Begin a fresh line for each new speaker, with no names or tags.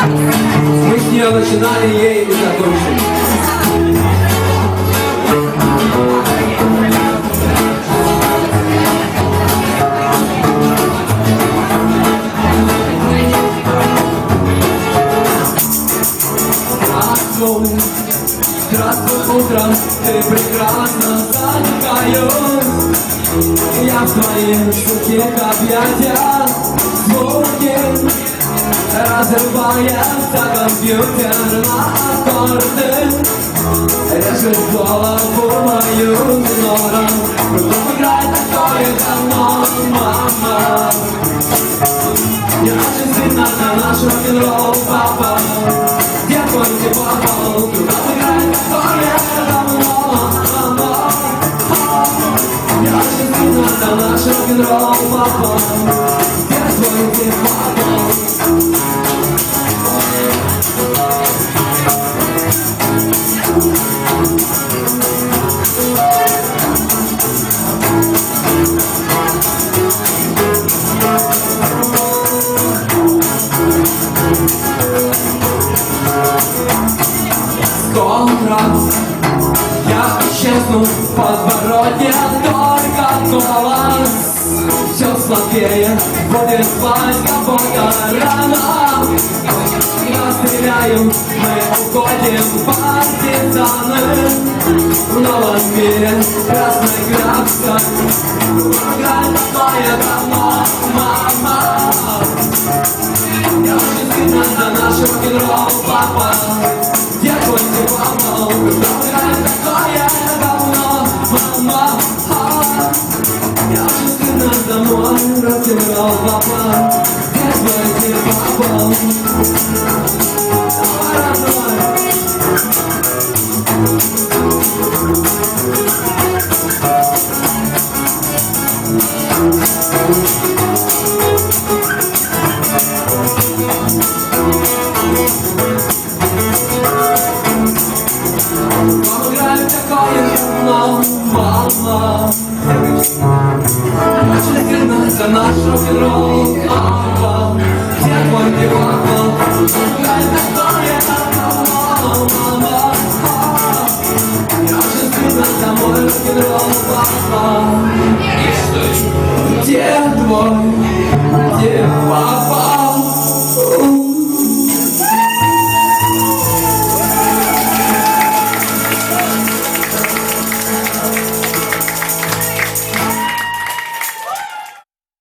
Мы с нее начинали, ей и закончили. Здравствуй, утром, ты прекрасно согреешь. Я в твоих сухих объятиях, звуки разрывается компьютер на аккорды. Режет голову мою нором. Кругом играет такое давно, мама. Я очень сильно на наш рок-н-ролл, папа. Где твой папа? Кругом играет такое давно, мама. Я очень сильно на наш рок-н-ролл, папа. Где твой папа? Я исчезну в подворотне, только голос все слабее, будет спать кого-то рано. Я стреляю, мы уходим, партизаны. В новом мире красной краской играет такое давно, мама. Я очень сильно за наш рок-н-ролл, папа. Где твой папа? Играет такое давно, мама. Я очень сильно за мой рок-н-ролл, папа. Где твой папа? Давай, родной. Мама играет такое давно, мама. Очень сильно за наш рок-н-ролл, папа. Где твой папа? Играет такое давно, мама. Я очень сильно за мой рок-н-ролл, папа. Где твой